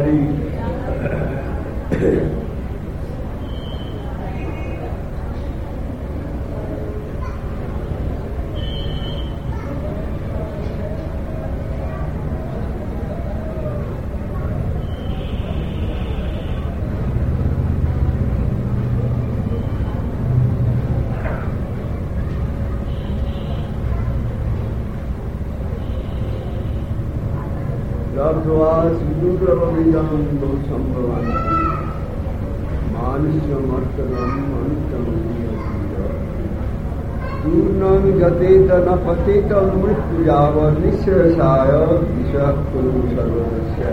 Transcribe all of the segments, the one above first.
दूर्णं गतेत न पतेत मृत्युजावत् निःश्रेषाय दिशः कुरु सर्वस्य।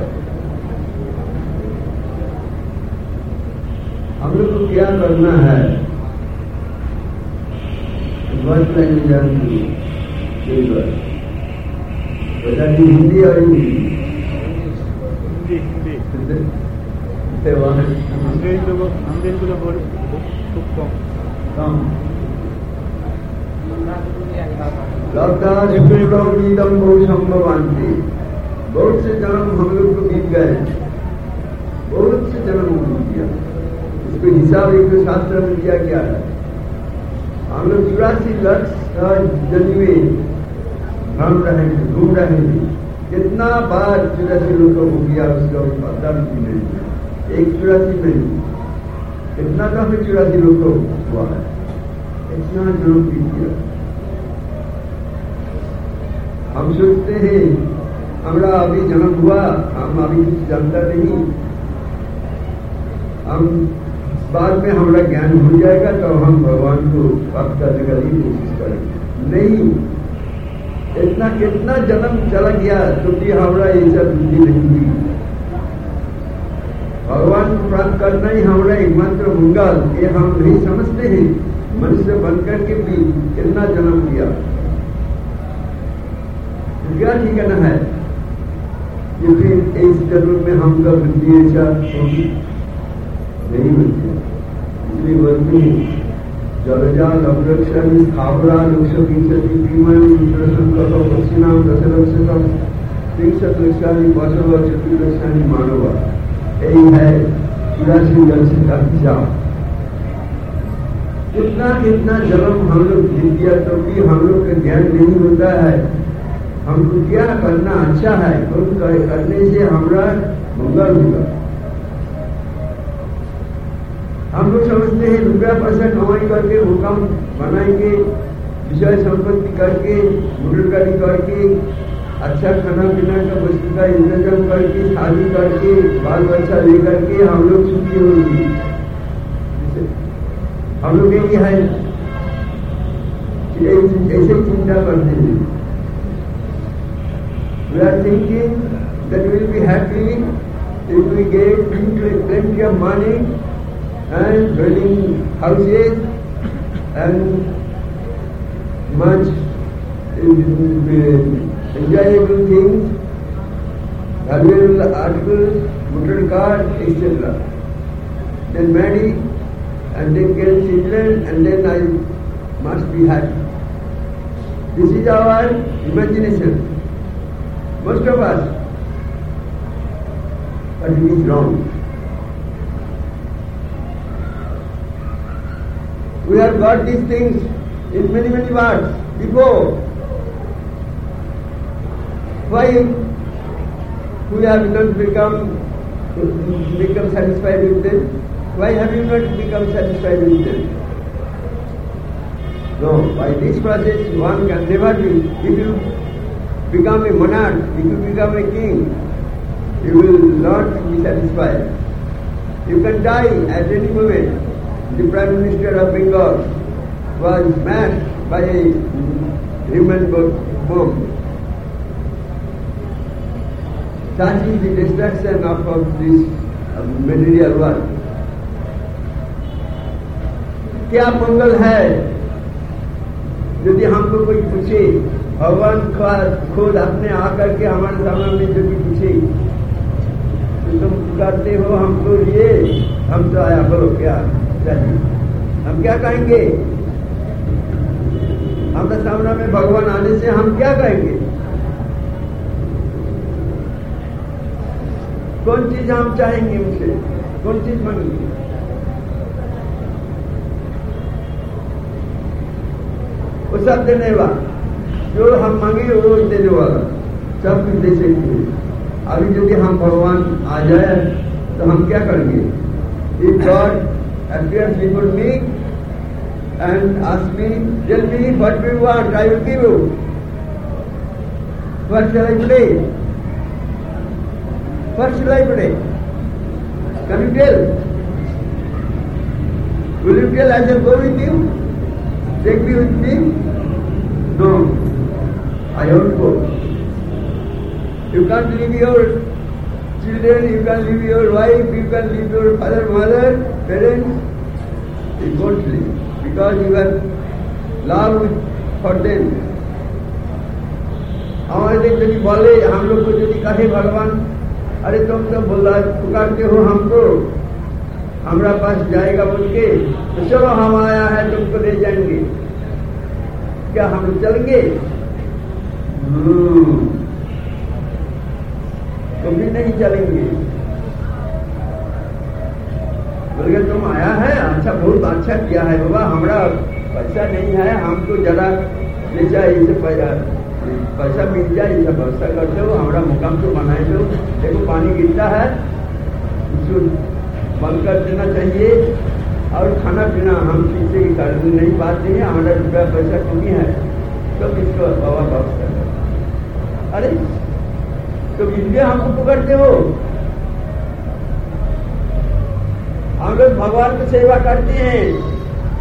हम लोग को क्या करना है? वर्ष लैंग्वेज जानती हिंदी और इंग्लिश बहुत से जन्म हम लोग को बीत गए, बहुत से जन्म बीत गया। इसको हिसाब एक शास्त्र में दिया गया है। हम लोग 84 लाख जन्मे घूम रहे थे। कितना बार 84 लोगों हो गया उसका पता भी नहीं। 84 नहीं, कितना का 84 लोगों हुआ है, इतना जन्म बीत गया। हम सोचते हैं हमारा अभी जन्म हुआ, हम अभी कुछ जानता नहीं, हम बाद में हमारा ज्ञान हो जाएगा तो हम भगवान को प्राप्त करने का ही कोशिश करेंगे। नहीं, इतना कितना जन्म चला गया तो भी हमारा ये सब बुद्धि नहीं हुई। भगवान को प्राप्त करना ही हमारा एकमात्र मंगल, ये हम नहीं समझते हैं। मनुष्य बनकर के भी कितना जन्म किया, क्या ठिकाना है कि फिर इस जन्म में हमका बुद्धि ऐसा होगी नहीं होती। इसलिए बोलते हैं जलजाल अवरक्षण स्थावरा लक्षिंशति दर्शन करो पक्षिणाम दशलक्षतम 63 लक्षानी बसव 34 लक्षानी मानव। यही है 84 लक्ष्य का हिसाब। कितना कितना जन्म हम लोग जीत गया तो भी हम लोग का ज्ञान नहीं होता है। हमको क्या करना अच्छा है, कौन करने से हमारा मंगल होगा। हम लोग समझते हैं रुपया पैसा कमाई करके हुक्म बनाएंगे, विषय संपत्ति करके, मोटर गाड़ी करके, अच्छा खाना पीना का वस्तु का इंतजाम करके, शादी करके, बाल बच्चा लेकर के हम लोग सुखी होंगे। हम लोग यही है ऐसे चिंता करते हैं। We are thinking that we will be happy if we get plenty of money and dwelling houses and much enjoyable things, valuable articles, motor car, etc. Then marry and then get children and then I must be happy. This is our imagination. Most of us, but it is wrong. We have got these things in many words before. Why we have not become satisfied with them? Why have you not become satisfied with them? No, by this process one can never be. If you become a monarch, if you become a king, you will not be satisfied. You can die at any moment. The Prime Minister of Bengal was smashed by a human bomb. Such is the destruction of this material world. क्या मंगल है? यदि हमको कोई पूछे, भगवान खुद अपने आकर के हमारे सामने जो भी पूछे तो तुम करते हो हमको ये, हम तो आया बोलो क्या चाहिए, हम क्या कहेंगे? हमारे सामने में भगवान आने से हम क्या कहेंगे? कौन चीज हम चाहेंगे उनसे, कौन चीज मांगेंगे? वो सब देने वाला, जो हम मांगे वो देने वाला, सब कुछ दे सकते हैं। अभी यदि हम भगवान आ जाए तो हम क्या करेंगे? If God appears before me and asks me, tell me what you want, I will give you. What shall I pray? What shall I pray? Can you tell? Will you tell I shall go with you? Take me with me? No, I won't go. You can't leave your children, you can leave your wife, you can leave your father, mother, parents. You won't leave because you have love for them. हमारे यदि बोले, हम लोग को यदि कहे भगवान, अरे तुम तो बोला पुकारते हो हमको, हमारा पास जाएगा बोल के, तो चलो हम आया है तुमको ले जाएंगे, क्या हम लोग चलेंगे? कभी नहीं चलेंगे। बोले तुम आया है, अच्छा बहुत अच्छा किया है बाबा, हमारा पैसा नहीं है, हमको जरा ले जाए, इसे पैसा मिल जाए, इसे व्यवस्था कर दो, हमारा मुकाम तो बनाए दो। देखो पानी गिरता है, इसको बंद कर देना चाहिए, और खाना पीना हम किसी की कर नहीं पाते हैं, हमारा रुपया पैसा कमी है, तो इसको बाबा व्यवस्था कर। अरे तो इसलिए हमको पकड़ते हो? हम लोग भगवान की सेवा करते हैं,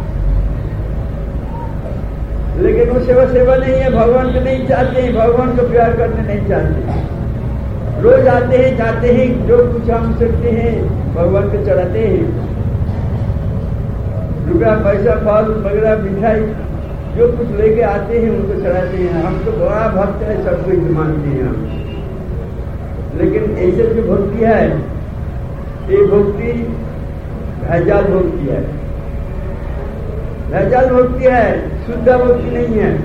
लेकिन वो सेवा नहीं है, भगवान को नहीं चाहते हैं, भगवान को प्यार करने नहीं चाहते। रोज आते हैं जाते हैं, जो कुछ हम सकते हैं भगवान को चढ़ाते हैं, रुपया पैसा फल वगैरह मिठाई जो कुछ लेके आते हैं उनको चढ़ाते हैं। हम तो बड़ा भक्त है, सब कुछ मानते हैं हम। लेकिन ऐसे जो भक्ति है, ये भक्ति भैजाल भक्ति है, भैजाल भक्ति है, शुद्ध भक्ति नहीं है।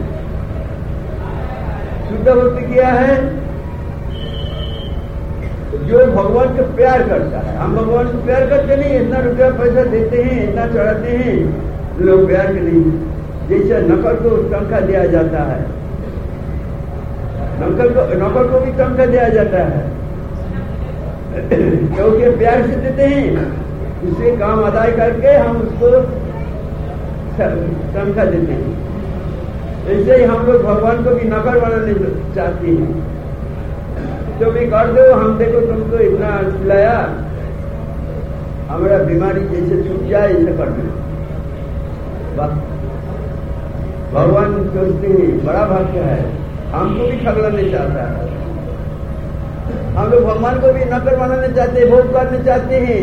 शुद्ध भक्ति क्या है? जो भगवान को प्यार करता है। हम भगवान को प्यार करते नहीं, इतना रुपया पैसा देते हैं, इतना चढ़ाते हैं, लोग प्यार के नहीं। जैसे नौकर को तनख्वाह दिया जाता है, नौकर को भी तनख्वाह दिया जाता है, क्योंकि प्यार से देते हैं, उससे काम अदा करके हम उसको तनख्वाह देते हैं। ऐसे ही हम लोग भगवान को भी नौकर बनाने चाहते हैं। तो भी कर दो, हम देखो तुमको इतना खिलाया, हमारा बीमारी जैसे छूट जाए ऐसे कर दो। भगवान सोचते हैं बड़ा भक्त है, हमको भी ठगलाने चाहता है। हम लोग भगवान को भी नौकर बनाने चाहते हैं, भोग करने चाहते हैं।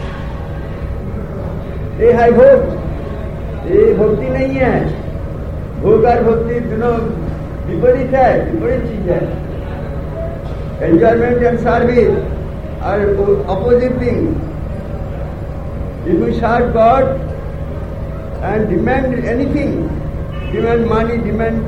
ये है भोग, ये भक्ति नहीं है। भोग और भक्ति दोनों विपरीत है, विपरीत चीज है। Enjoyment and service are opposite thing. If we serve God and demand anything, demand money, demand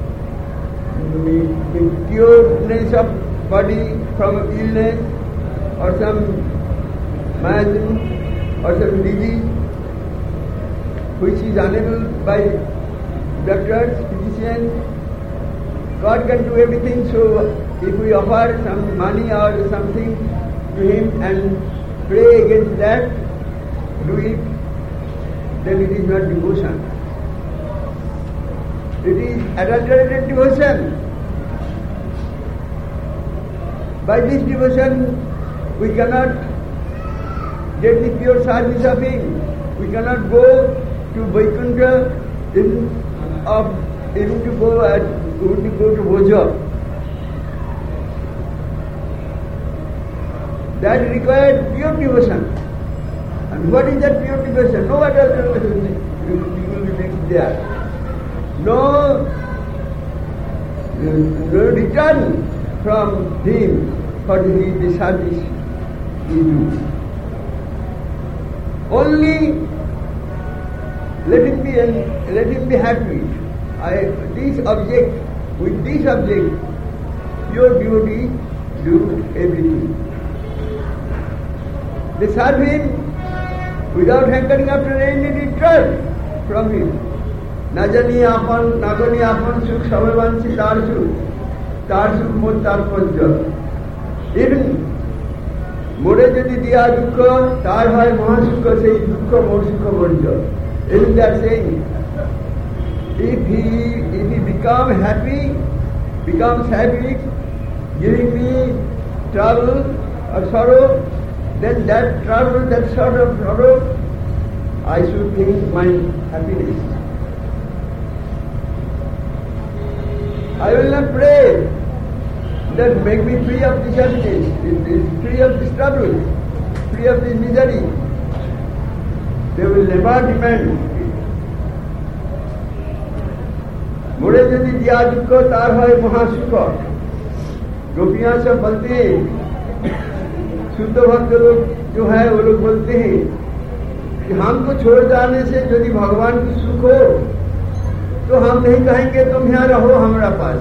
cureness of body from illness or some malady or some disease which is unable by doctors, physicians, God can do everything. So if we offer some money or something to Him and pray against that, do it, then it is not devotion. It is adulterated devotion. By this devotion, we cannot get the pure service of Him. We cannot go to Vaikuntha even to go to Bhoja. That required pure devotion. And what is that pure devotion? No adulteration will be mixed there. No return from Him for the service He do. Only let him be happy. With this object, pure devotee do everything. They serve him without hankering after any return from him. না জানি আপন নাগনি আপন সুখ সবে বাঞ্ছি তার সুখ মোর তার পঞ্চল। Even মোরে যদি দিয়া দুঃখ তার হয় মহাসুখ, সেই দুঃখ মোর সুখ বঞ্চল। Isn't that saying? If he becomes happy, giving me trouble or sorrow, then that trouble, that sort of sorrow, I should think my happiness. I will not pray that make me free of this happiness, free of this trouble, free of this misery. They will never demand. मोरे यदि दिया दुख तार है महासुख। गोपियां सब बोलते हैं, शुद्ध भक्त लोग जो है वो लोग बोलते हैं कि हमको छोड़ जाने से यदि भगवान की सुख हो तो हम नहीं कहेंगे तुम यहाँ रहो हमारा पास।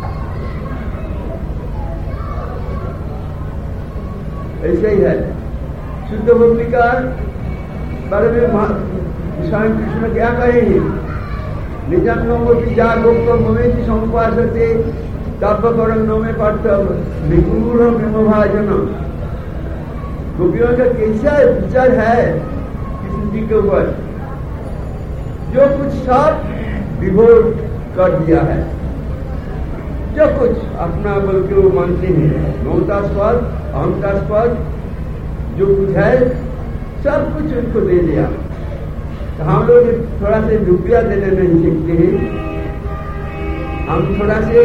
ऐसे ही है शुद्ध भक्ति का बारे में स्वयं कृष्ण क्या कहेंगे? निजान्नोमति जा गोप्त ममेति संपासते तापकरण्य में पाठ निगूढ़ ब्रह्मभाजन। गोपियों का कैसा विचार है कृष्ण जी के ऊपर, जो कुछ सब विभोर कर दिया है, जो कुछ अपना बोल के वो मानते हैं, ममतास्पद अहंकास्पद जो कुछ है सब कुछ उनको दे दिया। तो हम लोग थोड़ा से रुपया देने नहीं सीखते हैं, हम थोड़ा से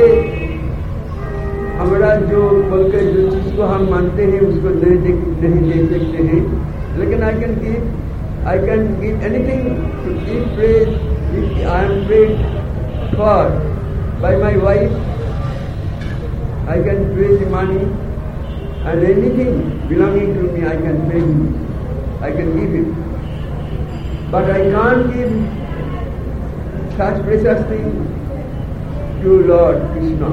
हमारा जो बोल के जो चीज को हम मानते हैं उसको नहीं दे सकते हैं। लेकिन I can give anything to give praise if I am prayed for by my wife. I can pay the money and anything belonging to me I can pay him, I can give it. But I can't give such precious things to Lord Krishna.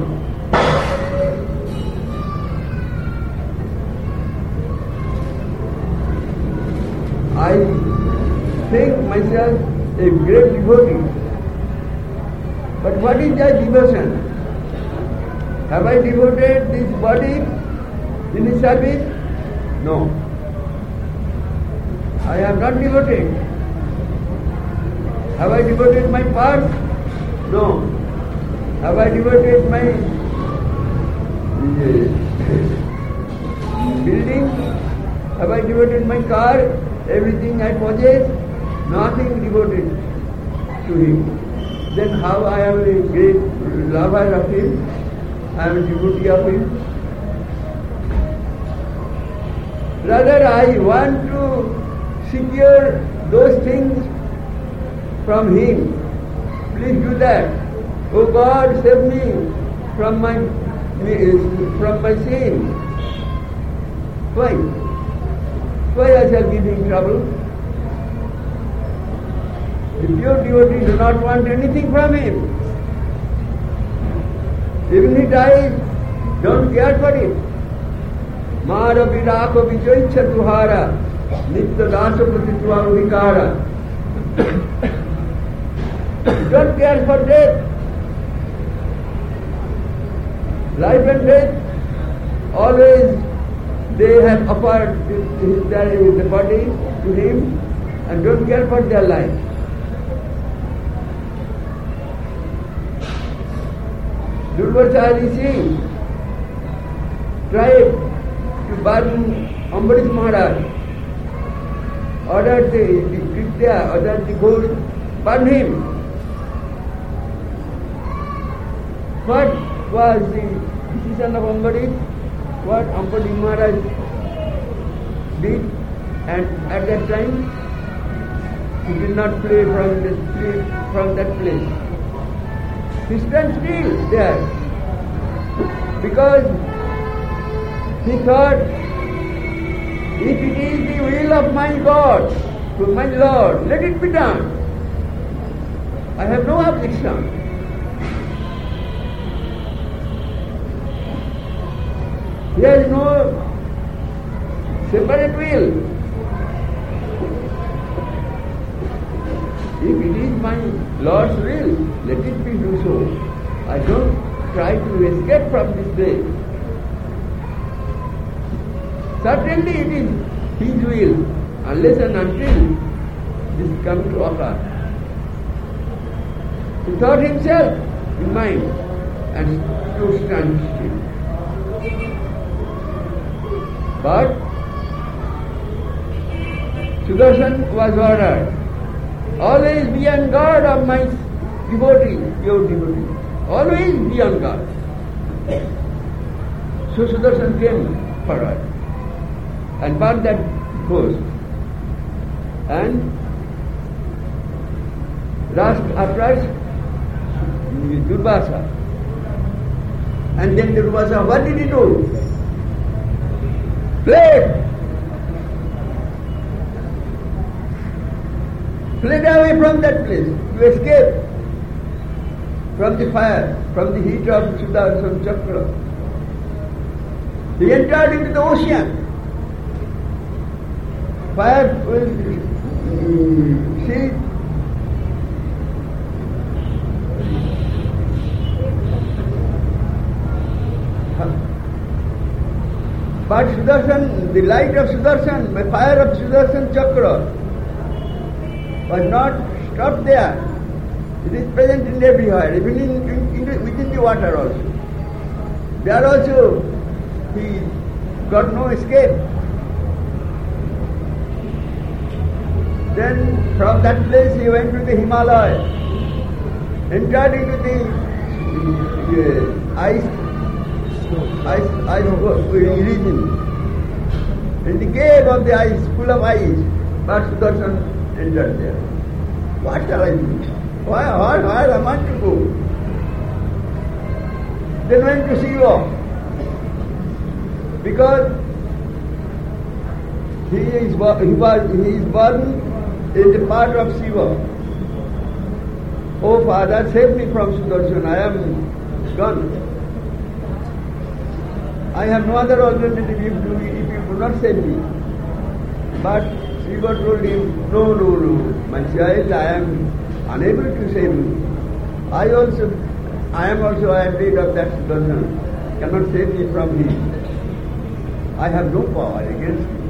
I think myself a great devotee. But what is that devotion? Have I devoted this body in his service? No. I have not devoted. Have I devoted my part? No. Have I devoted my building? Have I devoted my car? Everything I possess? Nothing devoted to him. Then how I am a great lover of him? I am a devotee of him. Rather I want to secure those things from him. Please do that. Oh God, save me from my sin. Why? Why I shall give him trouble? The pure devotee do not want anything from him. Even he dies, don't care for it. Mara virako vijoicha tuhara, nitya dasa pratitva vikara. Don't care for death. Life and death, always they have offered the body to him and don't care for their life. Durvasari Singh tried to burn Ambarish Maharaj, ordered the Kritya, ordered the Ghor, burn him. What was the decision of Ambarish? What Ambarish Maharaj did, and at that time he did not flee from that place. He stands still there because he thought, if it is the will of my God, to my Lord, let it be done. I have no objection. There is no separate will. my Lord's will, let it be do so. I don't try to escape from this place. Certainly it is His will, unless and until this comes to occur. He thought himself in mind and stood still. But Sudarshan was ordered, always be on guard of my devotee, pure devotee. Always be on guard. So Sudarshan came forward and burned that ghost. And approached Durvasa. And then Durvasa, what did he do? Fled away from that place to escape from the fire, from the heat of Sudarshan Chakra. He entered into the ocean. Fire will see. But Sudarshan, the light of Sudarshan, the fire of Sudarshan Chakra was not stopped there. It is present in everywhere, even within the water also. There also he got no escape. Then from that place he went to the Himalaya, entered into the ice region. In the cave of the ice, full of ice, but Sudarshan entered there. What shall I do? Where am I to go? Then went to Shiva, because he is born in the part of Shiva. Oh Father, save me from Sudarshan, I am gone. I have no other alternative if you do not save me. But Shiva told him, no, my child, I am unable to save you. I am also afraid of that Sudarshan, cannot save me from him. I have no power against him.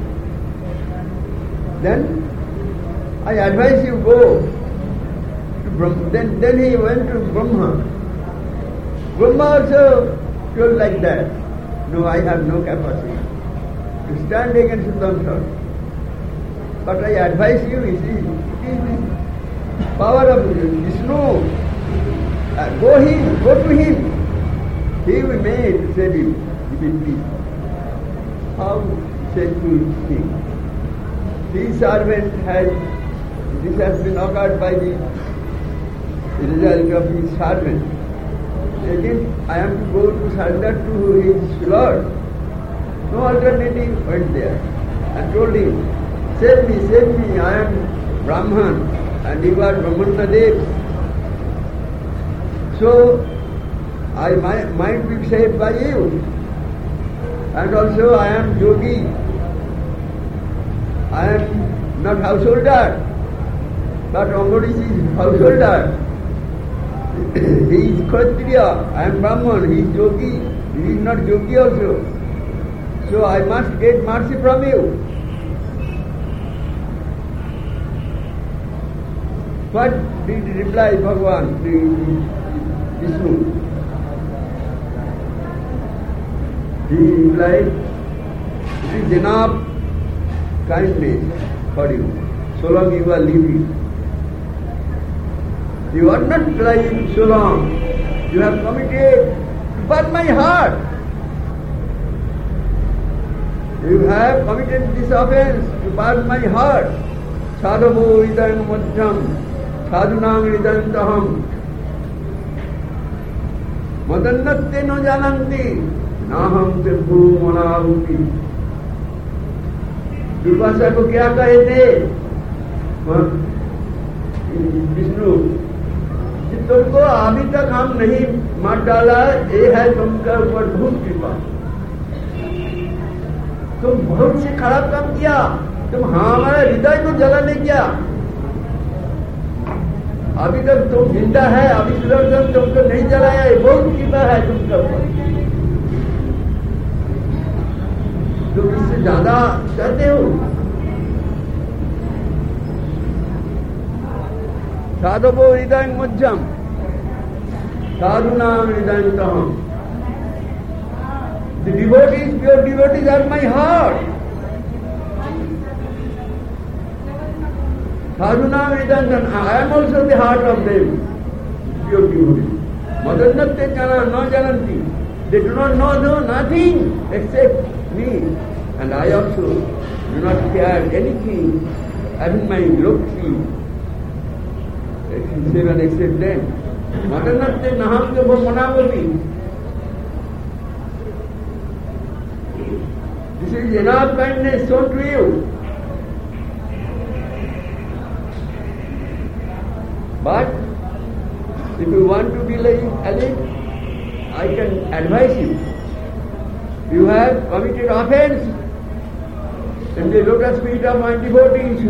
Then I advise you go to Brahma. Then he went to Brahma. Brahma also told like that, no, I have no capacity to stand against Sudarshan. But I advise you, it is the power of Vishnu. Go to him. He will save you. He will be. How shameful thing. His servant this has been occurred by the result of his servant. Again, I am to go to surrender to his Lord. No alternative went there and told him, save me, I am Brahman and you are Brahmanadev. So, I might be saved by you. And also I am yogi. I am not householder, but Ambarish is householder. He is Kshatriya, I am Brahman, he is yogi, he is not yogi also. So I must get mercy from you. What did reply Bhagavan, Vishnu? He replied, it is enough kindness for you, so long you are living. You are not lying so long. You have committed to burn my heart. You have committed this offense to burn my heart. Sadhavo idam madhyam, sadhunam idam taham. Madannatte no jananti, naham tirbhu manahuti. Durvasa को क्या कहे थे विष्णु, तुमको अभी तक हम नहीं मार डाला, ये है तुमका ऊपर बहुत कृपा। तुम बहुत से खराब काम किया, तुम हमारे हृदय को जलाने किया। अभी तक तुम जिंदा है, अभी सुदर्शन तुमको नहीं जलाया, ये बहुत कृपा है तुमका। तुम इससे ज्यादा चाहते हो? साधवो हृदय मज्जम साधु नाम हृदय तहम। The devotees, pure devotees are my heart. Sadhunam Vedantan, I am also the heart of them, pure devotees. Madanatte jana no jananti. They do not know nothing except me. And I also do not care anything, having my lokti, except them. Madanatte naham ke manavati. This is enough kindness shown to you. But if you want to be like Ali, I can advise you. You have committed offense in the lotus feet of my devotees,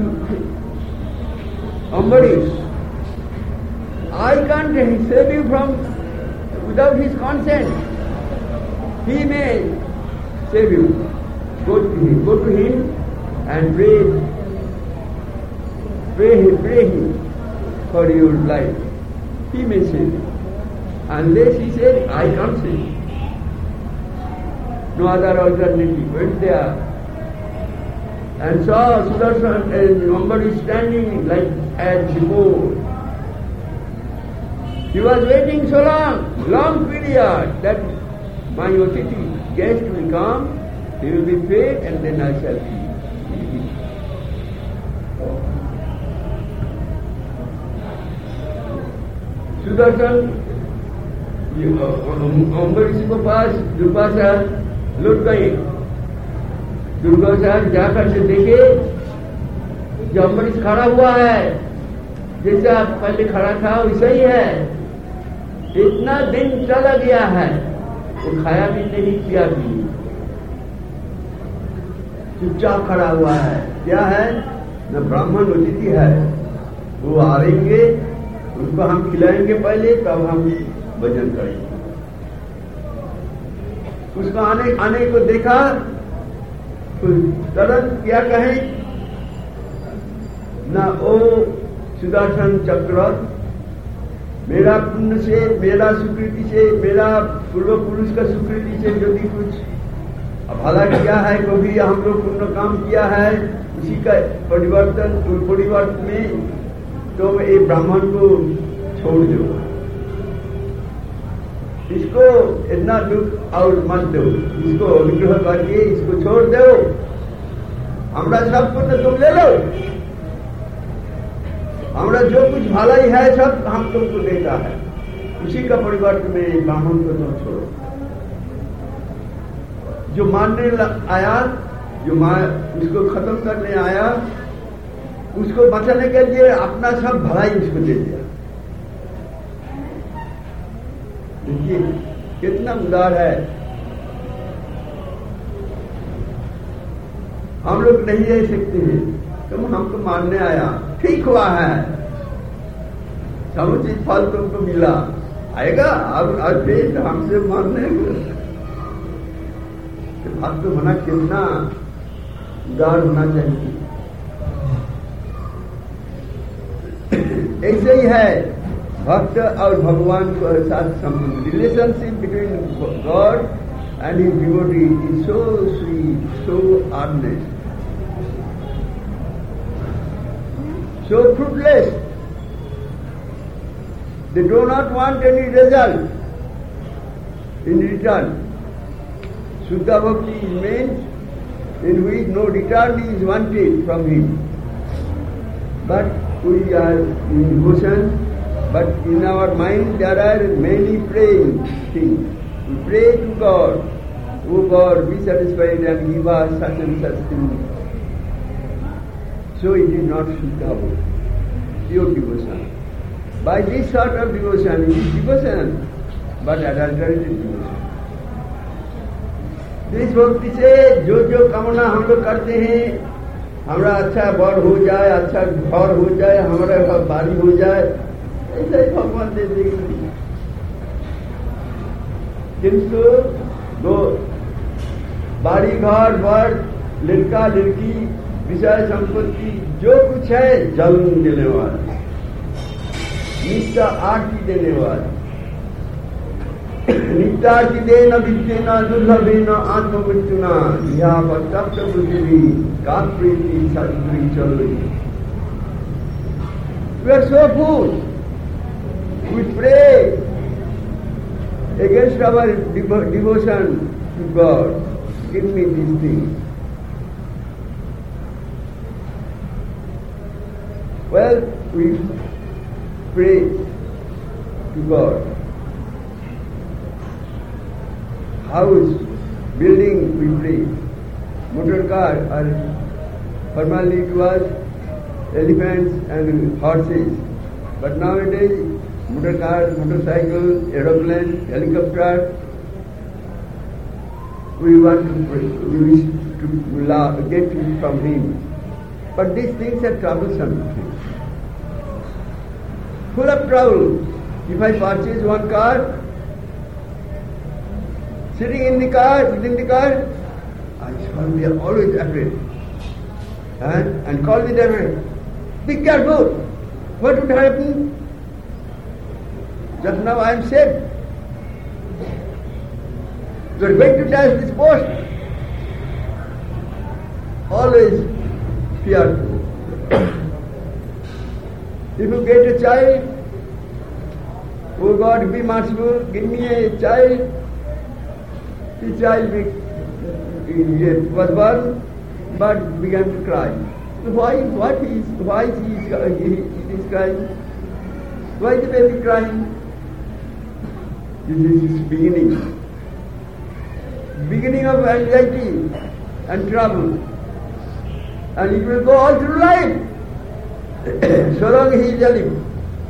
somebody. I can't save you from without his consent. He may save you. Go to him and pray him for your life. He may save you. Unless he said, I can't save you. No other alternative. Went there and saw Sudarshan and somebody standing like as before. He was waiting so long period that my Otiti guest will come, he will be paid and then I shall eat. Sudarshan, Ambarish को पास दुर्वासा लौट गए। दुर्वासा जाकर से देखे जो अम्बरीश खड़ा हुआ है, जैसा पहले खड़ा था वैसा ही है। इतना दिन चला गया है, वो खाया भी नहीं किया भी, चुपचाप खड़ा हुआ है। क्या है? न ब्राह्मण अतिथि है, वो आएंगे, उनको हम खिलाएंगे पहले, तब हम भजन करेंगे। उसका आने को देखा तो तुरंत क्या कहें ना, ओ सुदर्शन चक्र, मेरा पुण्य से, मेरा सुकृति से, मेरा पूर्व पुरुष का सुकृति से यदि कुछ भला किया है, कभी हम लोग पुण्य काम किया है, उसी का परिवर्तन में तो ये ब्राह्मण को छोड़ दो, इसको इतना दुख और मत दो, इसको अनुग्रह करके इसको छोड़ दो, हमारा सब पुण्य तुम ले लो, हमारा जो कुछ भलाई है सब हम तुमको देता है, उसी का परिवर्तन में ब्राह्मण को तुम छोड़ो। जो मानने आया, जो उसको खत्म करने आया, उसको बचाने के लिए अपना सब भलाई उसको दे दिया। देखिए कितना उदार है। हम लोग नहीं रह सकते हैं, तुम हमको मानने आया, ठीक हुआ है, समुचित फल तुमको मिला, आएगा अब फिर हमसे मानने भक्त होना कितना उदार होना चाहिए। ऐसे ही है भक्त और भगवान के साथ संबंध। Relationship between God and his devotee is so sweet, so earnest, so fruitless. They do not want any result in return. Shuddha Bhakti means in which no return is wanted from him. But we are in devotion, but in our mind there are many praying things. We pray to God, "O God, be satisfied and give us such and such things." So it is not Shuddha Bhakti, pure devotion. By this sort of devotion, it is devotion, but adulterated devotion. इस भक्ति से जो कामना हम लोग करते हैं, हमारा अच्छा बर हो जाए, अच्छा घर हो जाए, हमारा बारी हो जाए, ऐसा ही भगवान दे देंगे। किंतु दो बाड़ी घर बर, लड़का लड़की, विषय संपत्ति जो कुछ है जन्म देने वाला, नित्य आरती देने वाला, नित्यार्ति देना विद्येना दुर्लभेना आत्ममृत्युना यहाँ पर तप्त बुद्धि का प्रीति सदगुरी चल रही। We are so full. We pray against our devotion to God. Give me these things. Well, we pray to God. House, building, we pray. Motor car, formerly it was elephants and horses. But nowadays, motor car, motorcycle, aeroplane, helicopter, we want to pray, we wish to get it from Him. But these things are troublesome. Full of trouble. If I purchase one car, sitting in the car, I shall be always afraid. And call the devil. Be careful. What would happen? Just now I am safe. You are going to touch this post. Always fearful. If you get a child, oh God, be merciful, give me a child. The child was born, but began to cry. Why is he crying? Why is the baby crying? This is his beginning of anxiety and trouble, and it will go all through life. So long he is alive.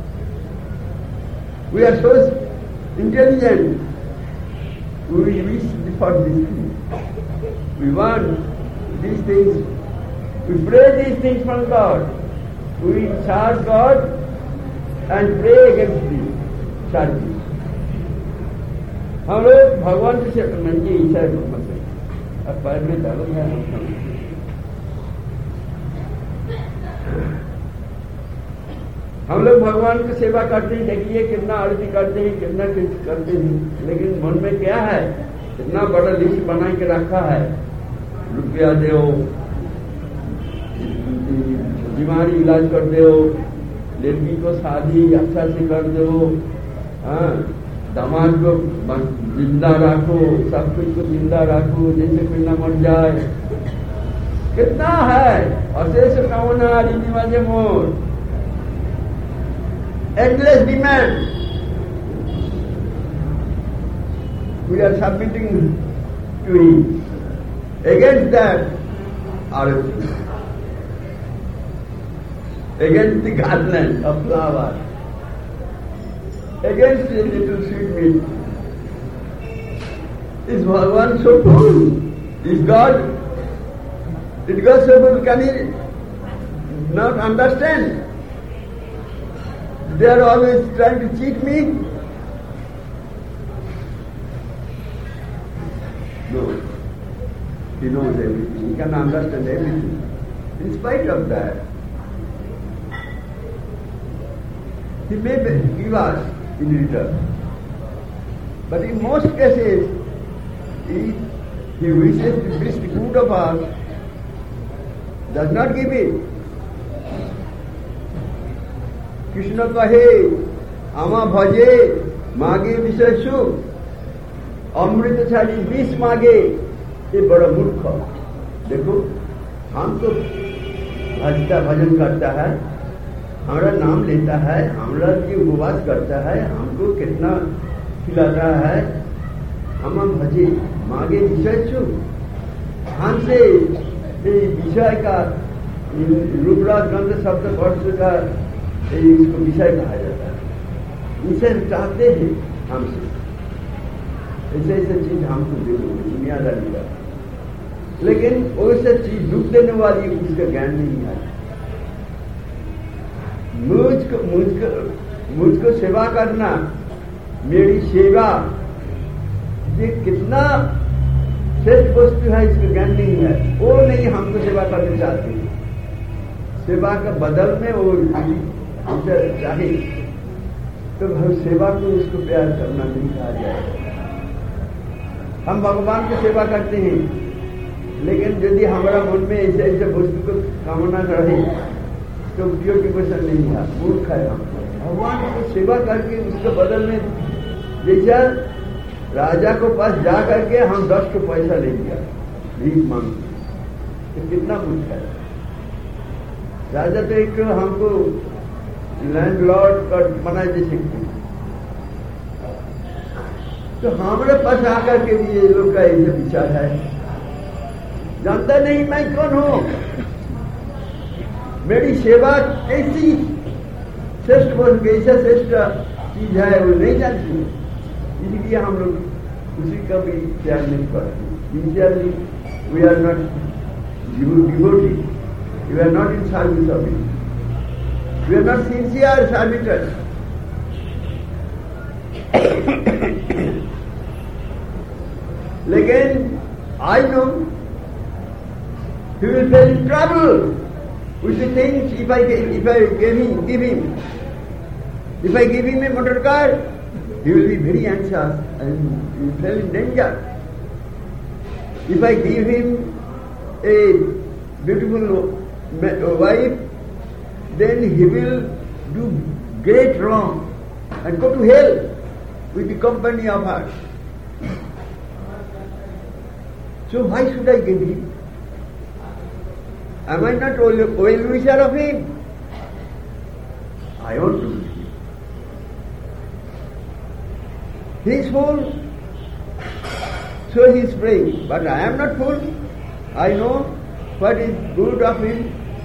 We are so intelligent. We wish for these things. We want these things. We pray these things from God. We charge God and pray against these charges. हम लोग भगवान से मन की इच्छा है, अब पैर में दर्द है, हम लोग भगवान की सेवा करते हैं, देखिए कितना आरती करते हैं, कितना कुछ करते हैं, लेकिन मन में क्या है? इतना बड़ा लिस्ट बना के रखा है, रुपया दो, बीमारी इलाज कर दो, लड़की को शादी अच्छा से कर दो, दामाद को जिंदा रखो, सब कुछ को जिंदा रखो, जैसे कोई न मर जाए। कितना है? अशेष कामना रिनिवाजे मोर, endless demand. We are submitting to Him. Against that, arati. Against the garland of flower, against the little sweet meat. Is Bhagavan so full? Is God? Is God so full? Can He not understand? They are always trying to cheat me. No. He knows everything. He can understand everything. In spite of that, He may give us in return. But in most cases, He wishes to wish the good of us, does not give it. Krishna कहे आमा भजे मागे विषय सुख अमृत छाड़ी विष मागे, ये बड़ा मूर्ख। देखो हम तो भजता भजन करता है, हमारा नाम लेता है, हमारा की उपवास करता है, हमको कितना खिलाता है, हम भजे मागे विषय सुख। हमसे विषय का रूपराज गंध शब्द वर्ष का इसको विषय कहा जाता है। विषय चाहते हैं हमसे, ऐसे ऐसे चीज हमको दे दो, दुनियादारी का, लेकिन वैसे चीज दुख देने वाली उसका ज्ञान नहीं है। मुझको मुझको सेवा करना, मेरी सेवा, ये कितना श्रेष्ठ वस्तु है, इसका ज्ञान नहीं है। वो नहीं हमको सेवा करना चाहते, सेवा का बदल में वो चाहे तो हम सेवा को उसको प्यार करना नहीं कहा जाए। हम भगवान की सेवा करते हैं, लेकिन यदि हमारा मन में ऐसे ऐसे वस्तु को कामना रहे तो डिवोशन नहीं है, मूर्ख है। हम भगवान को सेवा करके उसके बदल में, जैसा राजा को पास जा करके हम 10 को पैसा ले लिया भीख मांग, तो कितना मूर्ख है। राजा तो एक हमको लैंडलॉर्ड का बना दे सकते, तो हमारे पास आकर के भी ये लोग का ऐसे विचार है, जानता नहीं मैं कौन हूं, मेरी सेवा कैसी श्रेष्ठ बोल कैसा श्रेष्ठ चीज है वो नहीं जानती, इसलिए हम लोग उसी का भी ध्यान नहीं करते। Sincerely, we are not devotee, we are not in service of it, we are not sincere servitors. लेकिन I know he will be in trouble with the things if I give him. If I give him a motor car, he will be very anxious and he will fall in danger. If I give him a beautiful wife, then he will do great wrong and go to hell with the company of her. So why should I give him? Am I not well wisher of him? I want to give him. He is full, so he is praying. But I am not full. I know what is good of him.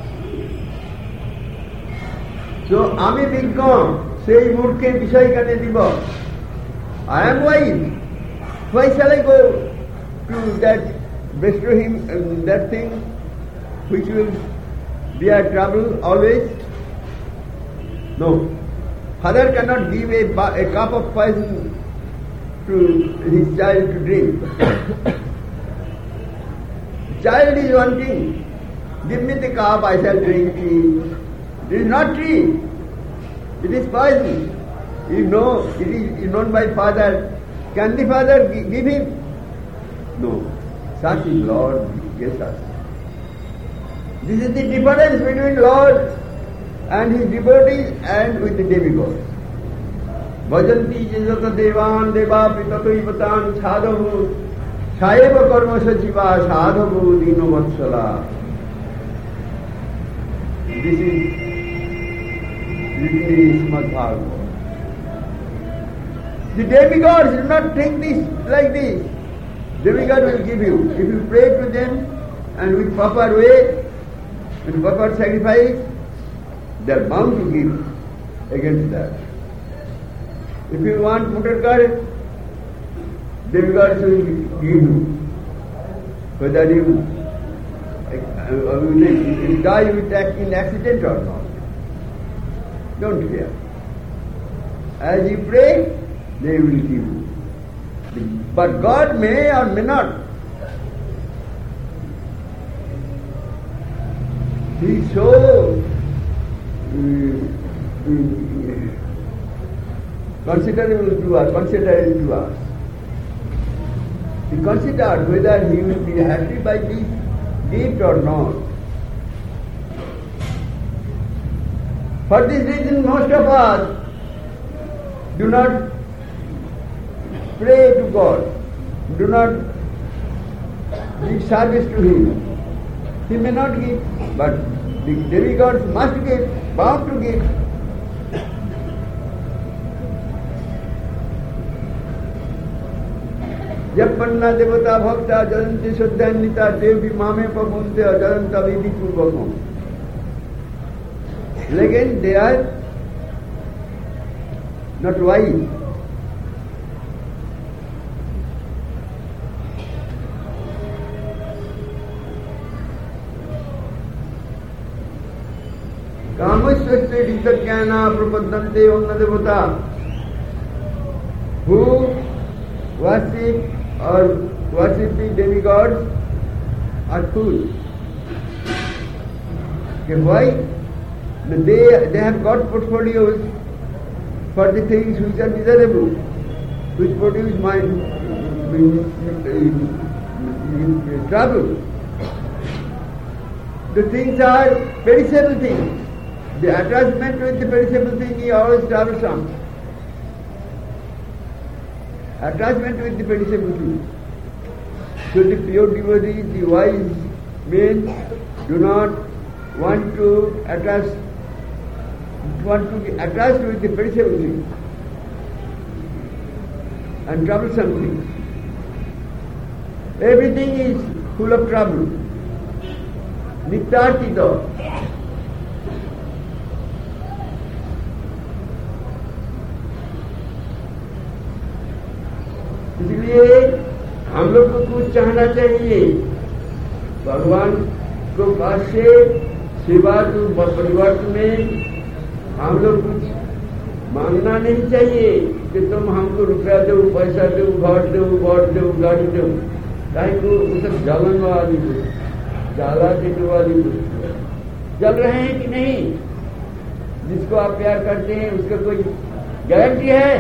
So আমি বিজ্ঞান সেই মূর্খে বিষয় কানে দিব। I am wise. Why shall I go to that, bestow him that thing which will be a trouble always? No. Father cannot give a cup of poison to his child to drink. Child is wanting, give me the cup, I shall drink it. It is not tea, it is poison. You know, it is known by father. Can the father give him? No. Such is Lord gives us. This is the difference between Lord and his devotees and with the demigods. Bhajanti jajata devan devapi tataivatam sadhavu saeva karma sachiva sadhavu dino vatsala. This is written in Srimad Bhagavatam. The demigods do not think this like this. Demigod will give you. If you pray to them and with proper way, with proper sacrifice, they are bound to give against that. If you want motor car, demigods will give you. Whether you die in accident or not. Don't fear. As you pray, they will give you. But God may or may not. He is so considerable to us. He considered whether he will be happy by this gift or not. For this reason, most of us do not pray to God, do not give service to Him. He may not give, but the demigods must give, bound to give. जब पन्ना देवता भक्ता जयंती शुद्धान्विता देवी मामे पपुंते अजंता विधि पूर्वकों, लेकिन they are not wise. काम स्वस्य ऋतज्ञाना प्रपद्यन्ते ओम न देवता who worship or worship the demigods are fools. Why? They have got portfolios for the things which are desirable, which produce trouble. The things are perishable things. The attachment with the perishable thing is always troublesome. Attachment with the perishable thing. So the pure devotees, the wise men, do not want to be attached with the perishable things and troublesome things. Everything is full of trouble. Nityartita. इसलिए हम लोग को कुछ चाहना चाहिए, भगवान को पास से सेवा परिवर्तन में हम लोग कुछ मांगना नहीं चाहिए कि तुम हमको रुपया दो, पैसा दो, घर दो, वोट दो, गाड़ी दो। काहे को सब जलन वाली जाला देने वाली जल रहे हैं कि नहीं? जिसको आप प्यार करते हैं उसका कोई गारंटी है?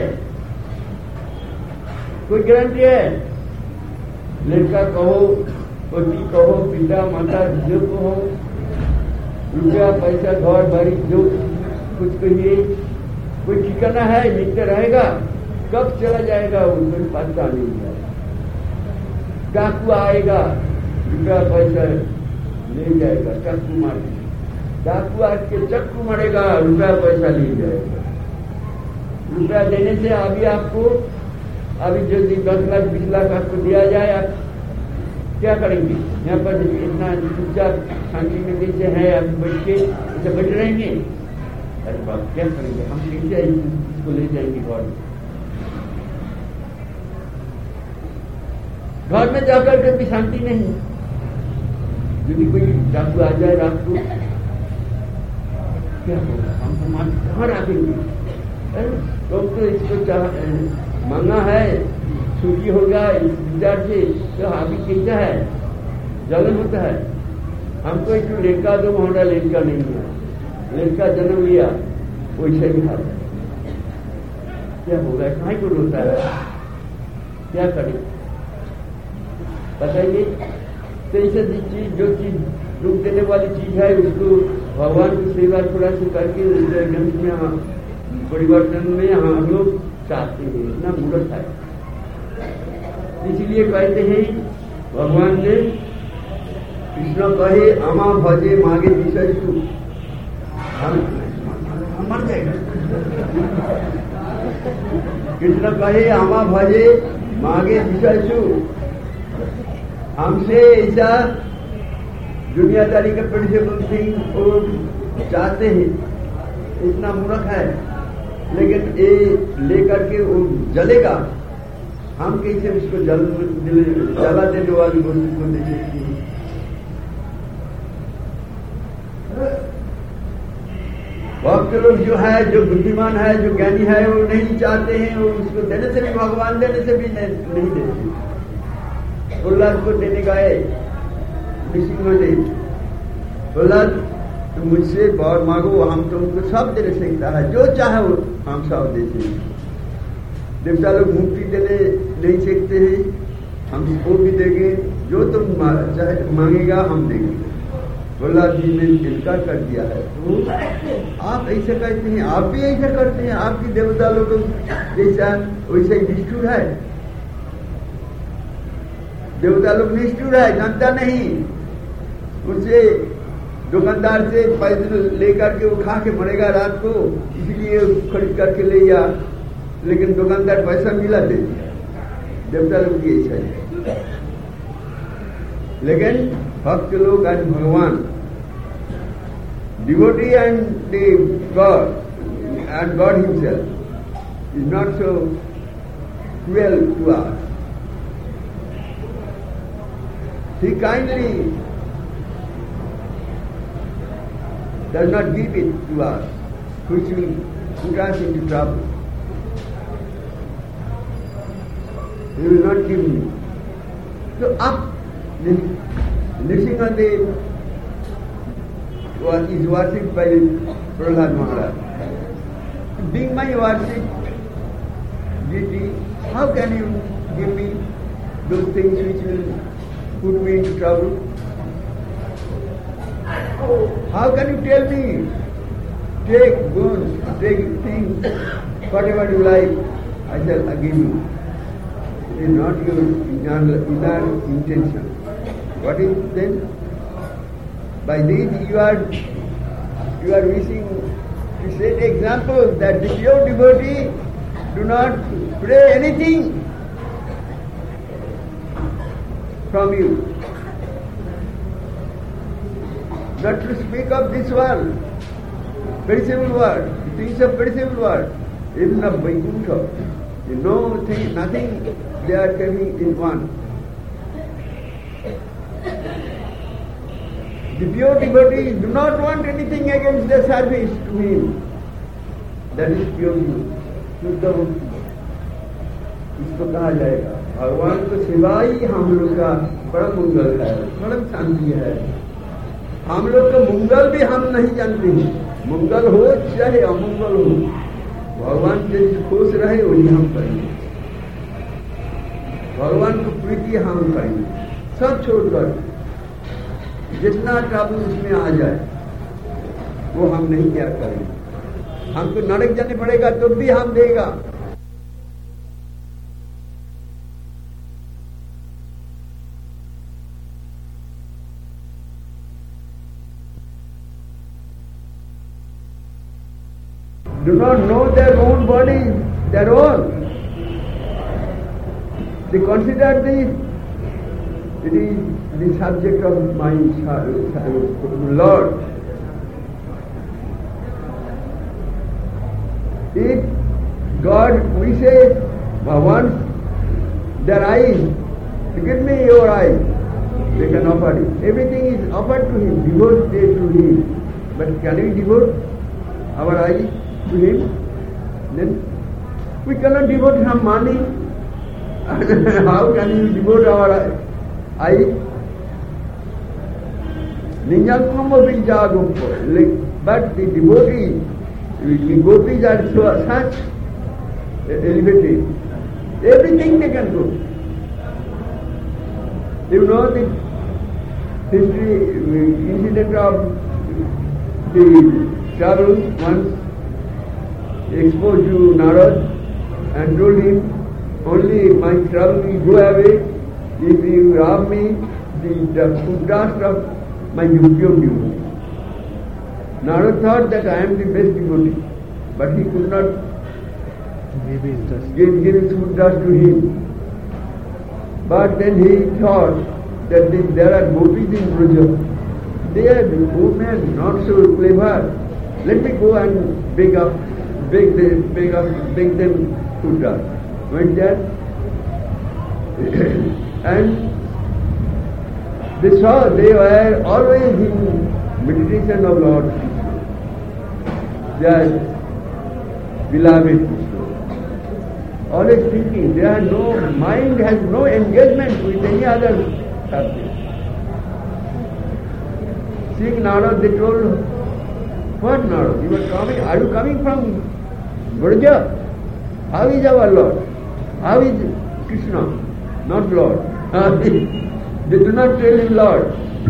कोई गारंटी है? लड़का कहो, पति कहो, पिता माता जो कहो, रुपया पैसा घर बारी जो कुछ कहिए, कोई ठिकाना है? नित्य रहेगा? कब चला जाएगा वो कोई पता नहीं है। डाकू आएगा, रुपया पैसा ले जाएगा, चक्कू मार डाकू आके चक्कू मारेगा, रुपया पैसा ले जाएगा। रुपया देने से अभी जल्दी 10 लाख 20 लाख आपको दिया जाए, आप क्या करेंगे? यहाँ पर इतना चुपचाप शांति में जैसे है, आप बैठ के इसे बैठ रहेंगे? अरे बाप क्या करेंगे? हम कैसे इसको ले जाएंगे घर में जाकर के भी शांति नहीं। यदि कोई डाकू आ जाए रात को, क्या होगा? हमको मार कहाँ रखेंगे? तो इसको मांगा है, छुट्टी होगा इस विचार से, तो अभी कैसा है? जलन होता है। हमको एक लड़का दो, हमारा लड़का नहीं है, लड़का जन्म लिया वैसे ही हाल है। क्या होगा? कहाँ को रोता है? क्या करे बताइए? तो ऐसे चीज जो चीज दुख देने वाली चीज है उसको भगवान की सेवा थोड़ा सा करके परिवर्तन में हम लोग चाहते हैं। इतना मूर्ख है। इसलिए कहते हैं भगवान ने, कृष्ण कहे आमा भजे मागे विषय तू, मर जाएगा। कृष्ण कहे आमा भजे मागे विषय तू, हमसे ऐसा दुनियादारी के प्रिंसिपल थिंग वो चाहते हैं। इतना मूर्ख है। लेकिन ये लेकर के वो जलेगा, हम कैसे उसको जला देने वाली वस्तु को दे सकते हैं? भक्त लोग जो है, जो बुद्धिमान है, जो ज्ञानी है, वो नहीं चाहते हैं। वो उसको देने से भी, भगवान देने से भी नहीं देते। प्रहलाद को देने गए ऋषि, प्रहलाद तो मुझसे बहुत मांगो, हम तुमको सब दे सकता है, जो चाहे वो हम सब दे सकते। देवता लोग मुक्ति देने नहीं सकते हैं, हम इसको भी देंगे, जो तुम चाहे मांगेगा हम देंगे। प्रहलाद जी ने इनकार कर दिया है। तो आप ऐसा कहते हैं, आप भी ऐसा करते हैं? आपकी देवता लोग जैसा वैसे निष्ठुर है। देवता लोग निष्ठुर है, जानता नहीं। उससे दुकानदार से पैसे लेकर के वो खा के मरेगा रात को, इसलिए खरीद करके ले गया, लेकिन दुकानदार पैसा मिला दे दिया। देवता लोग की ऐसा है। लेकिन भक्त लोग एंड भगवान, devotee and God and God himself is not so cruel to us. He kindly does not give it to us, which will put us into trouble. He will not give me. So up, Nrsimhadev is worshipped by Prahlad Maharaj. Being my worshipped deity, how can you give me those things which will put me into trouble? How can you tell me, take goods, take things, whatever you like, I shall give you. It is not your inner intention. What is then? By this you are wishing to set example that the pure devotee do not pray anything from you. Not to speak of this world, perishable world, things of perishable world, even of Vaikuntha. You know, nothing they are carrying in one. The pure devotees do not want anything against their service to him. That is pure शुद्ध भक्ति. इसको कहा जाएगा भगवान को सेवा ही हम लोग का परम मंगल है, परम शांति है. हम लोग का मंगल भी हम नहीं जानते हैं. मंगल हो चाहे अमंगल हो, भगवान से खुश रहे वही हम करेंगे. भगवान को प्रीति हम करेंगे. सब छोड़कर जितना ट्रबल उसमें आ जाए वो हम नहीं क्या करेंगे. हमको नरक जाने पड़ेगा तो भी हम देगा. Do not know their own body, their own. They consider this, it is the subject of my Lord. If God wishes, wants their eyes, to give me your eyes, they can offer it. Everything is offered to him, devoted to him. But can we devote our eyes to him? Then we cannot devote some money. How can you devote our eyes? But the devotees, the gopis are so such elevated. Everything they can do. You know the history, incident of the travel once exposed to Narad and told him, only my trouble will go away if you rob me the food dust of my pure devotee. Narad thought that I am the best devotee, but he could not give his food dust to him. But then he thought that there are gopis in Braja. They are women, not so clever. Let me go and beg them food dust. Went there and they saw they were always in meditation of Lord Krishna. Their beloved Krishna. Always thinking, their mind has no engagement with any other subject. Seeing Narad, they told, what Narad? Are you coming from Braja? How is our Lord? How is Krishna? Not Lord. They do not tell him Lord.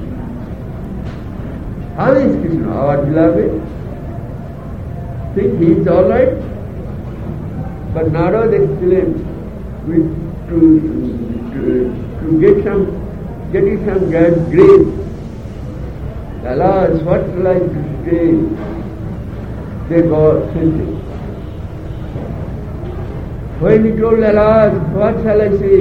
How is Krishna, our beloved? Think he is all right? But Narad exclaimed, to get some grace. Alas, what shall I say? They got sensitive. When he told alas, what shall I say?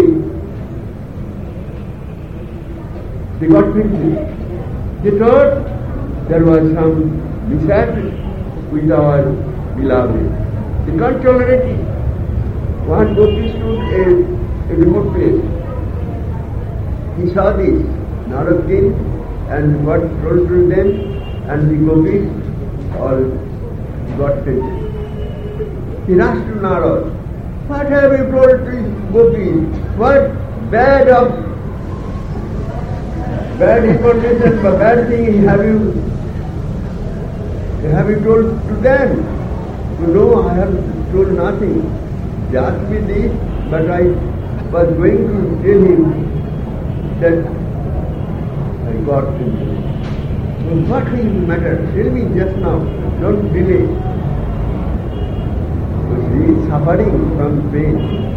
They got sensitive. They thought there was some mishap with our beloved. They can't tolerate it. One gopi stood a remote place. He saw this. Narad came and what told to them, and the gopis or got taken. He rushed to Narad. What have you told to gopis? What bad information, bad thing have you told to them? No, I have told nothing. They asked me this, but I was going to tell him that I got him. What will matter? Tell me just now. Don't delay. Because he is suffering from pain,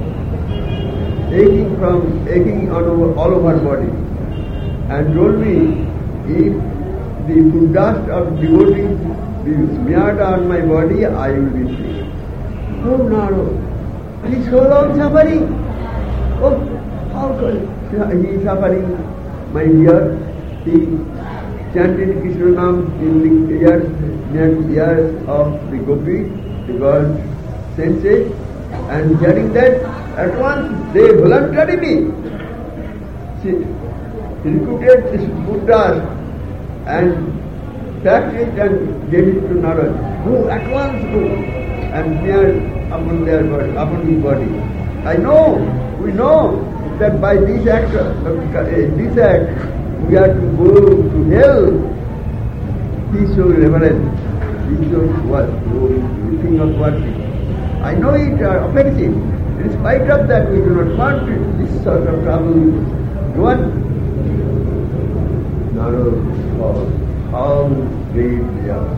aching all over body, and told me if the food dust of devotees is smeared on my body, I will be free. Oh no! He is so long suffering. Oh, how could he is suffering? My dear, he chanted Krishna Nam in the ears of the gopis, the girls' senses, and hearing that, at once they voluntarily recruited this Buddha and packed it and gave it to Narad. Go, at once go, and smeared upon his body. We know that by this act we are to go to hell. He is so reverent. He is so looking of worship. I know it offensive. In spite of that, we do not want this sort of trouble. What? Narad, how great they are.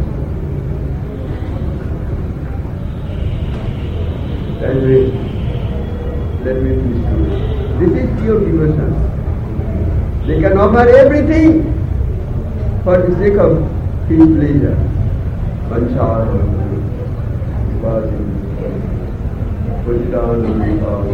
Let me finish you. This is pure devotion. They can offer everything for the sake of his pleasure. Vanchara, because put down on the power.